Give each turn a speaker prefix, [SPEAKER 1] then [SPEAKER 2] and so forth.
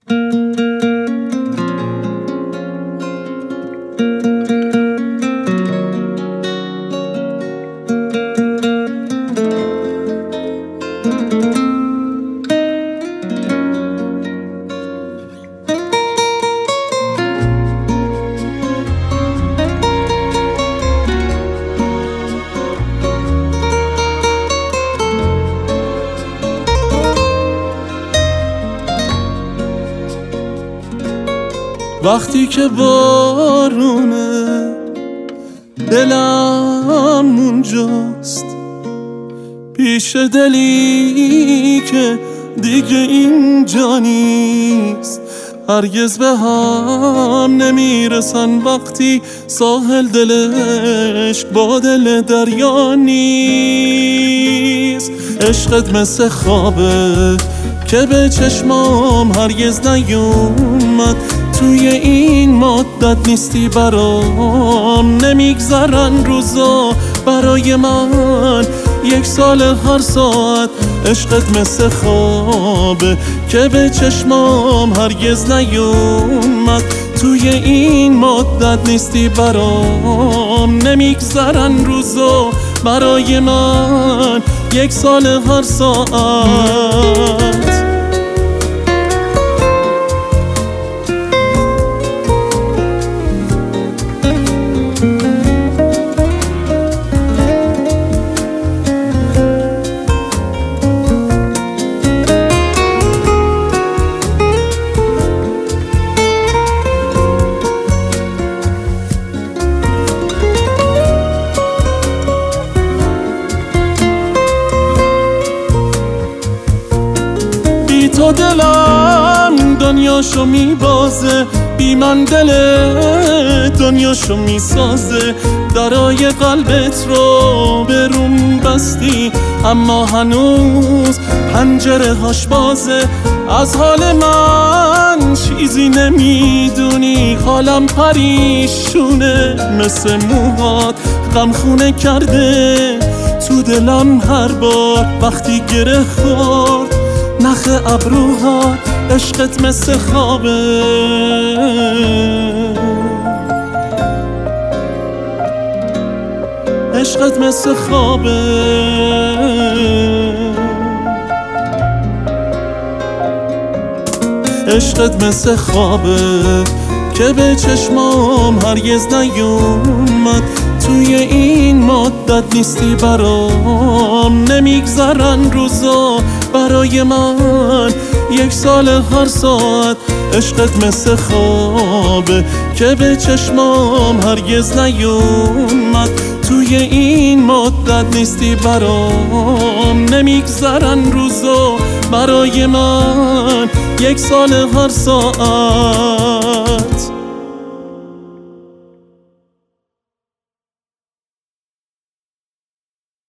[SPEAKER 1] وقتی که بارونه دلم اونجاست، پیش دلی که دیگه اینجا نیست. هرگز به هم نمیرسن وقتی ساحل دلش با دل دریا نیست. عشقت مثل خوابه که به چشمام هرگز نیومد، توی این مدت نیستی برام. نمیگذرن روزا برای من، 1 سال هر ساعت. عشقت مثل خوابه که به چشمام هرگز نیومد، توی این مدت نیستی برام. نمیگذرن روزا برای من، 1 سال هر ساعت. تو دلم دنیاشو میبازه، بی من دل دنیاشو میسازه. درای قلبت رو به روم بستی، اما هنوز پنجره هاش بازه. از حال من چیزی نمیدونی، حالم پریشونه مثل موهات. غمخونه کرده تو دلم هر بار وقتی گره خورد نخ ابروهات. عشقت مثل خوابه، عشقت مثل خوابه. عشقت مثل خوابه که به چشمام هرگز نیومد، توی این مدت نیستی برام. نمیگذرن روزا برای من، 1 سال هر ساعت. عشقت مثل خوابه که به چشمام هرگز نیومد، توی این مدت نیستی برام. نمیگذرن روزا برای من، 1 سال هر ساعت.